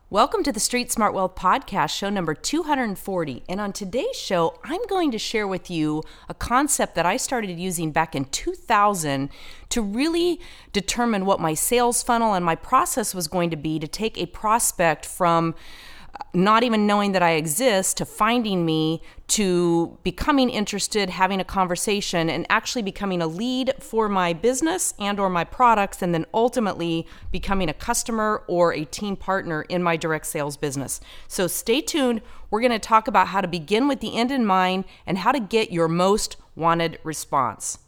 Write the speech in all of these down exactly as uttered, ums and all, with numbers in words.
Welcome to the Street Smart Wealth Podcast, show number two hundred forty. And on today's show, I'm going to share with you a concept that I started using back in two thousand to really determine what my sales funnel and my process was going to be to take a prospect from not even knowing that I exist to finding me to becoming interested, having a conversation, and actually becoming a lead for my business and or my products, and then ultimately becoming a customer or a team partner in my direct sales business. So stay tuned. We're going to talk about how to begin with the end in mind and how to get your most wanted response.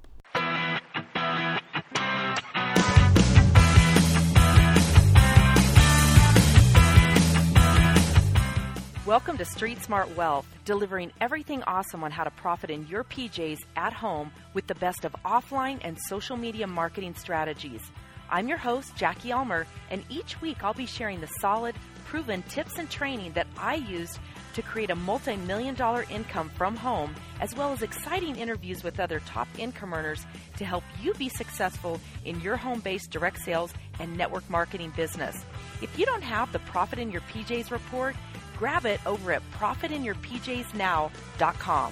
Welcome to Street Smart Wealth, delivering everything awesome on how to profit in your P Js at home with the best of offline and social media marketing strategies. I'm your host, Jackie Elmer, and each week I'll be sharing the solid, proven tips and training that I used to create a multi-million dollar income from home, as well as exciting interviews with other top income earners to help you be successful in your home-based direct sales and network marketing business. If you don't have the Profit in Your P Js report, grab it over at profit in your p js now dot com.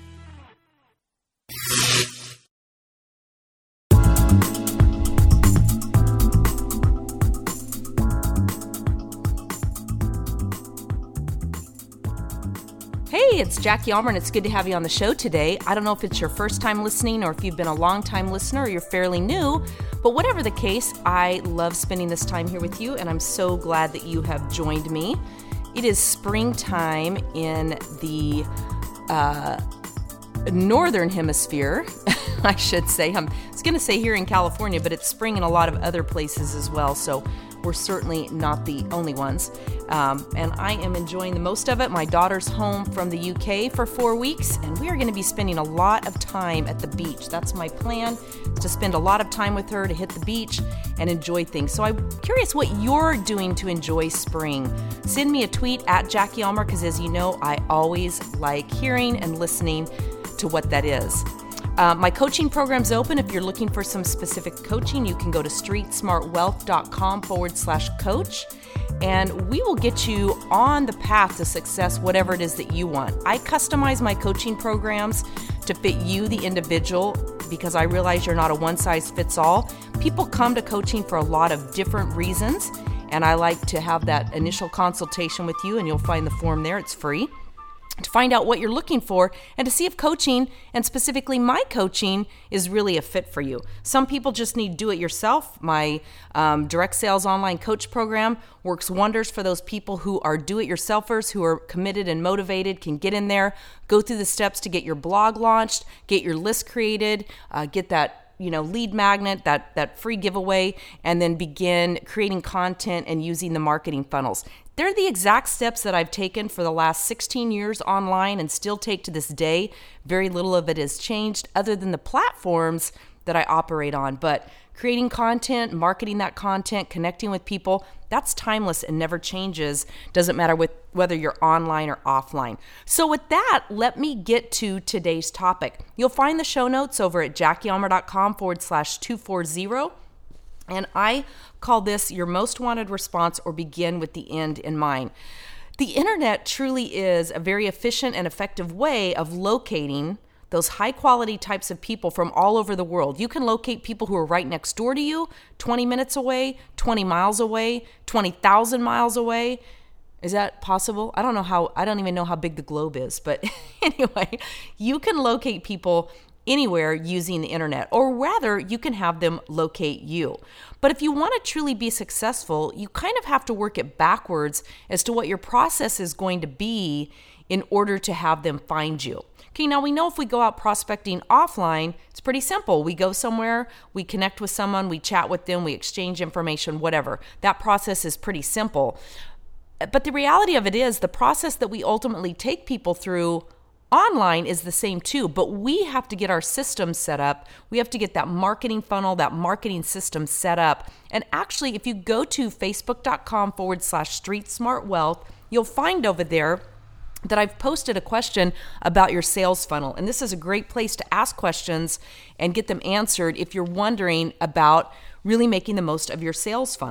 Hey, it's Jackie Elmer, and it's good to have you on the show today. I don't know if it's your first time listening or if you've been a long-time listener or you're fairly new, but whatever the case, I love spending this time here with you, and I'm so glad that you have joined me. It is springtime in the uh, northern hemisphere, I should say. I'm, I was going to say here in California, but it's spring in a lot of other places as well, so we're certainly not the only ones. Um, and I am enjoying the most of it. My daughter's home from the U K for four weeks, and we are going to be spending a lot of time at the beach. That's my plan, to spend a lot of time with her, to hit the beach and enjoy things. So I'm curious what you're doing to enjoy spring. Send me a tweet at Jackie Elmer, because as you know, I always like hearing and listening to what that is. Uh, my coaching program's open. If you're looking for some specific coaching, you can go to streetsmartwealth.com forward slash coach, and we will get you on the path to success, whatever it is that you want. I customize my coaching programs to fit you, the individual, because I realize you're not a one-size-fits-all. People come to coaching for a lot of different reasons, and I like to have that initial consultation with you, and you'll find the form there. It's free, to find out what you're looking for and to see if coaching, and specifically my coaching, is really a fit for you. Some people just need do-it-yourself. My um, direct sales online coach program works wonders for those people who are do-it-yourselfers, who are committed and motivated, can get in there, go through the steps to get your blog launched, get your list created, uh, get that you know, lead magnet, that, that free giveaway, and then begin creating content and using the marketing funnels. They're the exact steps that I've taken for the last sixteen years online and still take to this day. Very little of it has changed other than the platforms that I operate on. But creating content, marketing that content, connecting with people, that's timeless and never changes. Doesn't matter with whether you're online or offline. So with that, let me get to today's topic. You'll find the show notes over at jackieelmer.com forward slash 240. And I call this your most wanted response, or begin with the end in mind. The internet truly is a very efficient and effective way of locating those high quality types of people from all over the world. You can locate people who are right next door to you, twenty minutes away, twenty miles away, twenty thousand miles away. Is that possible? I don't know how, I don't even know how big the globe is, but anyway, you can locate people anywhere using the internet, or rather, you can have them locate you. But if you want to truly be successful, you kind of have to work it backwards as to what your process is going to be in order to have them find you. Okay, now we know if we go out prospecting offline, it's pretty simple. We go somewhere, we connect with someone, we chat with them, we exchange information, whatever. That process is pretty simple. But the reality of it is, the process that we ultimately take people through online is the same too, but we have to get our system set up. We have to get that marketing funnel, that marketing system set up. And actually, if you go to facebook.com forward slash Street Smart Wealth, you'll find over there that I've posted a question about your sales funnel. And this is a great place to ask questions and get them answered if you're wondering about really making the most of your sales funnel.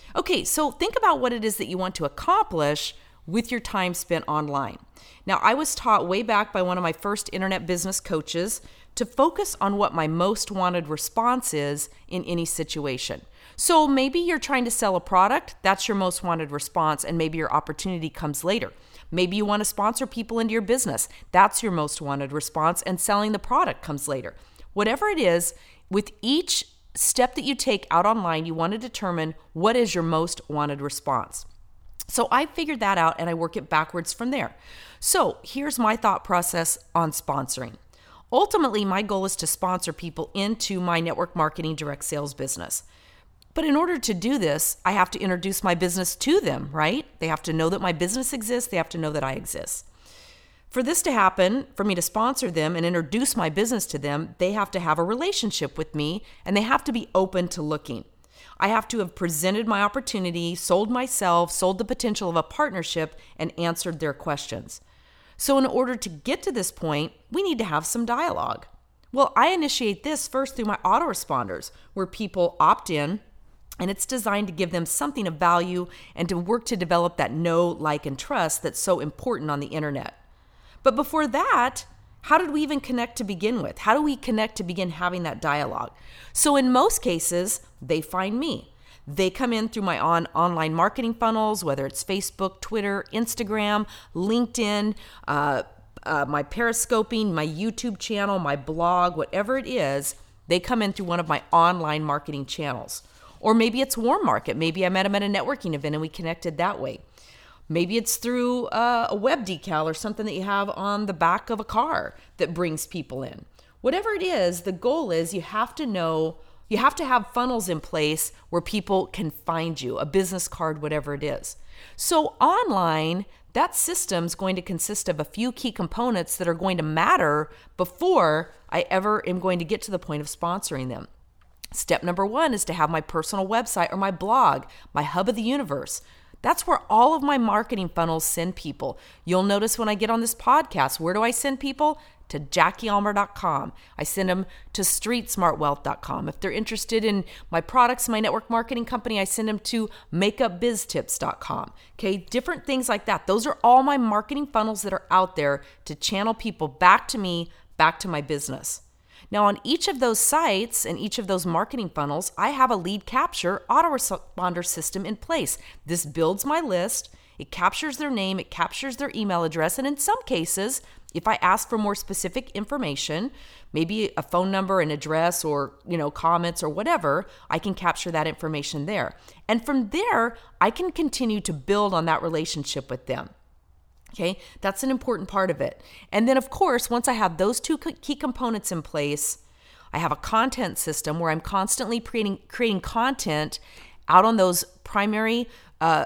Okay, so think about what it is that you want to accomplish with your time spent online. Now, I was taught way back by one of my first internet business coaches to focus on what my most wanted response is in any situation. So maybe you're trying to sell a product, that's your most wanted response, and maybe your opportunity comes later. Maybe you want to sponsor people into your business, that's your most wanted response, and selling the product comes later. Whatever it is, with each step that you take out online, you want to determine what is your most wanted response. So I figured that out and I work it backwards from there. So here's my thought process on sponsoring. Ultimately, my goal is to sponsor people into my network marketing direct sales business. But in order to do this, I have to introduce my business to them, right? They have to know that my business exists. They have to know that I exist. For this to happen, for me to sponsor them and introduce my business to them, they have to have a relationship with me and they have to be open to looking. I have to have presented my opportunity, sold myself, sold the potential of a partnership, and answered their questions. So in order to get to this point, we need to have some dialogue. Well, I initiate this first through my autoresponders, where people opt in, and it's designed to give them something of value and to work to develop that know, like, and trust that's so important on the internet. But before that, how did we even connect to begin with? How do we connect to begin having that dialogue? So in most cases, they find me. They come in through my on online marketing funnels, whether it's Facebook, Twitter, Instagram, LinkedIn, uh, uh, my Periscoping, my YouTube channel, my blog, whatever it is, they come in through one of my online marketing channels. Or maybe it's warm market. Maybe I met them at a networking event and we connected that way. Maybe it's through uh, a web decal or something that you have on the back of a car that brings people in. Whatever it is, the goal is you have to know, you have to have funnels in place where people can find you, a business card, whatever it is. So online, that system's going to consist of a few key components that are going to matter before I ever am going to get to the point of sponsoring them. Step number one is to have my personal website or my blog, my hub of the universe. That's where all of my marketing funnels send people. You'll notice when I get on this podcast, where do I send people? To Jackie Almer dot com. I send them to Street Smart Wealth dot com. If they're interested in my products, my network marketing company, I send them to Makeup Biz Tips dot com. Okay, different things like that. Those are all my marketing funnels that are out there to channel people back to me, back to my business. Now, on each of those sites and each of those marketing funnels, I have a lead capture autoresponder system in place. This builds my list. It captures their name. It captures their email address. And in some cases, if I ask for more specific information, maybe a phone number, an address, or, you know, comments or whatever, I can capture that information there. And from there, I can continue to build on that relationship with them. Okay, that's an important part of it. And then, of course, once I have those two key components in place, I have a content system where I'm constantly creating, creating content out on those primary uh,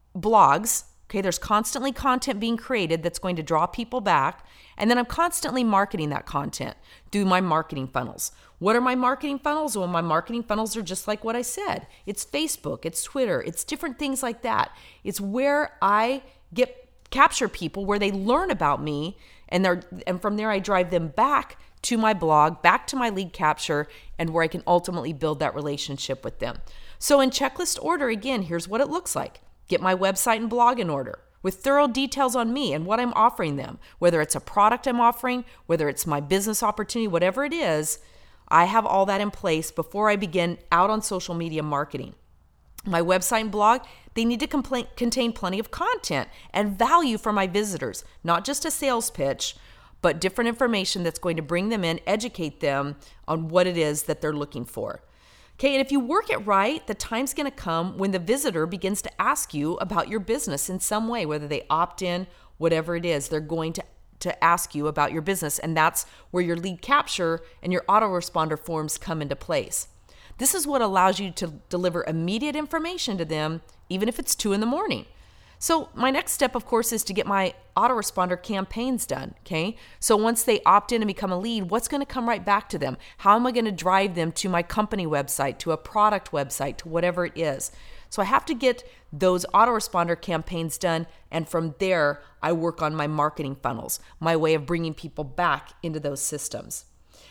blogs. Okay, there's constantly content being created that's going to draw people back. And then I'm constantly marketing that content through my marketing funnels. What are my marketing funnels? Well, my marketing funnels are just like what I said. It's Facebook, it's Twitter, it's different things like that. It's where I get capture people, where they learn about me, and they're and from there I drive them back to my blog, back to my lead capture, and where I can ultimately build that relationship with them. So in checklist order, again, here's what it looks like. Get my website and blog in order with thorough details on me and what I'm offering them, whether it's a product I'm offering, whether it's my business opportunity, whatever it is, I have all that in place before I begin out on social media marketing. My website and blog, they need to compl- contain plenty of content and value for my visitors, not just a sales pitch, but different information that's going to bring them in, educate them on what it is that they're looking for. Okay, and if you work it right, the time's going to come when the visitor begins to ask you about your business in some way, whether they opt in, whatever it is, they're going to, to ask you about your business. And that's where your lead capture and your autoresponder forms come into place. This is what allows you to deliver immediate information to them, even if it's two in the morning. So my next step, of course, is to get my autoresponder campaigns done, okay? So once they opt in and become a lead, what's going to come right back to them? How am I going to drive them to my company website, to a product website, to whatever it is? So I have to get those autoresponder campaigns done, and from there, I work on my marketing funnels, my way of bringing people back into those systems.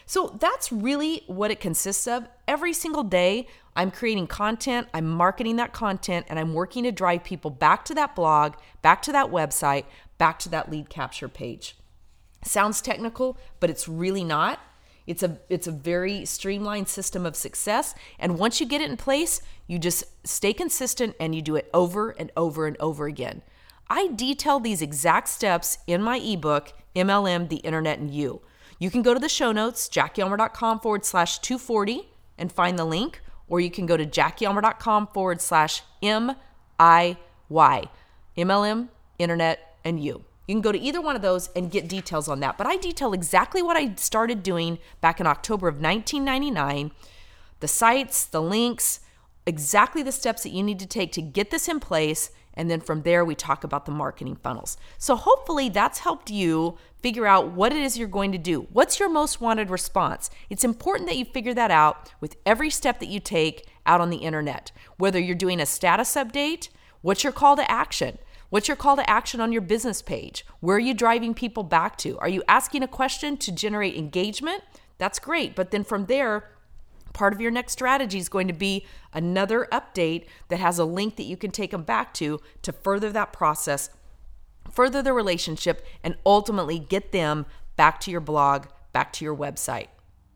So that's really what it consists of. Every single day, I'm creating content, I'm marketing that content, and I'm working to drive people back to that blog, back to that website, back to that lead capture page. Sounds technical, but it's really not. It's a it's a very streamlined system of success. And once you get it in place, you just stay consistent and you do it over and over and over again. I detail these exact steps in my ebook, M L M, The Internet and You. You can go to the show notes, JackieElmer.com forward slash 240 and find the link, or you can go to JackieElmer.com forward slash M I Y, M L M, Internet and You. You can go to either one of those and get details on that. But I detail exactly what I started doing back in October of nineteen ninety-nine, the sites, the links, exactly the steps that you need to take to get this in place. And then from there, we talk about the marketing funnels. So hopefully that's helped you figure out what it is you're going to do. What's your most wanted response? It's important that you figure that out with every step that you take out on the internet. Whether you're doing a status update, what's your call to action? What's your call to action on your business page? Where are you driving people back to? Are you asking a question to generate engagement? That's great. But then from there, part of your next strategy is going to be another update that has a link that you can take them back to to further that process, further the relationship, and ultimately get them back to your blog, back to your website.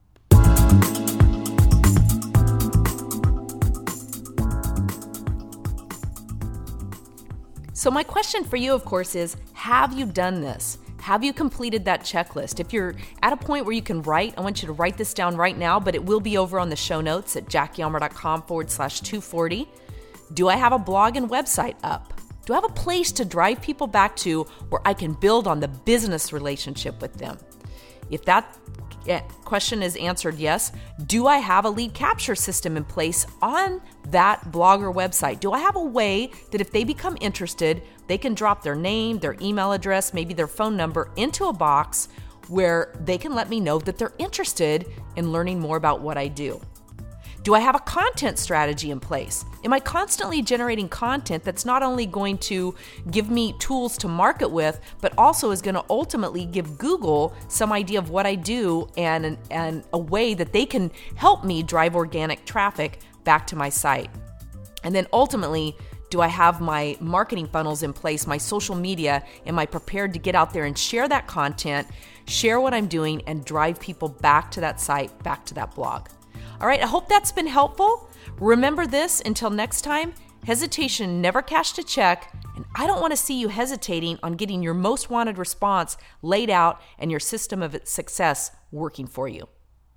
So my question for you, of course, is, have you done this? Have you completed that checklist? If you're at a point where you can write, I want you to write this down right now, but it will be over on the show notes at JackieElmer.com forward slash 240. Do I have a blog and website up? Do I have a place to drive people back to where I can build on the business relationship with them? If that question is answered yes, do I have a lead capture system in place on that blog or website? Do I have a way that if they become interested, they can drop their name, their email address, maybe their phone number into a box where they can let me know that they're interested in learning more about what I do? Do I have a content strategy in place? Am I constantly generating content that's not only going to give me tools to market with, but also is going to ultimately give Google some idea of what I do and, and a way that they can help me drive organic traffic back to my site? And then ultimately, do I have my marketing funnels in place, my social media? Am I prepared to get out there and share that content, share what I'm doing, and drive people back to that site, back to that blog? All right, I hope that's been helpful. Remember this, until next time, hesitation never cashed a check, and I don't want to see you hesitating on getting your most wanted response laid out and your system of success working for you.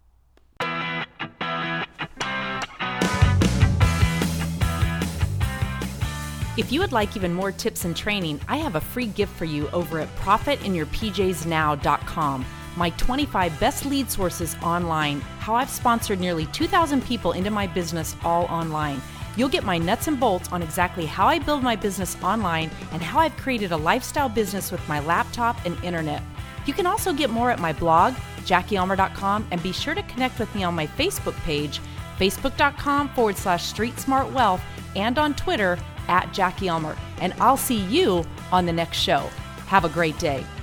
If you would like even more tips and training, I have a free gift for you over at profit in your p js now dot com. My twenty-five best lead sources online, how I've sponsored nearly two thousand people into my business all online. You'll get my nuts and bolts on exactly how I build my business online and how I've created a lifestyle business with my laptop and internet. You can also get more at my blog, Jackie Elmer dot com, and be sure to connect with me on my Facebook page, Facebook.com forward slash Street Smart Wealth, and on Twitter at Jackie Elmer. And I'll see you on the next show. Have a great day.